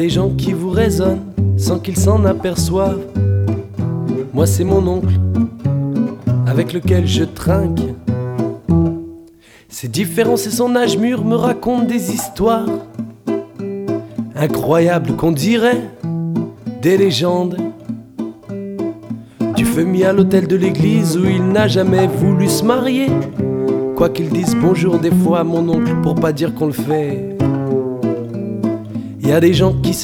Des gens qui vous raisonnent sans qu'ils s'en aperçoivent. Moi c'est mon oncle avec lequel je trinque. C'est différent, c'est son âge mûr, me raconte des histoires incroyables qu'on dirait des légendes. Du feu mis à l'hôtel de l'église où il n'a jamais voulu se marier. Quoi qu'ils disent bonjour des fois à mon oncle pour pas dire qu'on le fait. Il y a des gens qui